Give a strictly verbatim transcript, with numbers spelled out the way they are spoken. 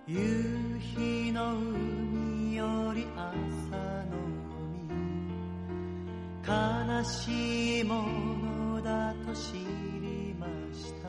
夕日の海より朝の海、悲しいものだと知りました。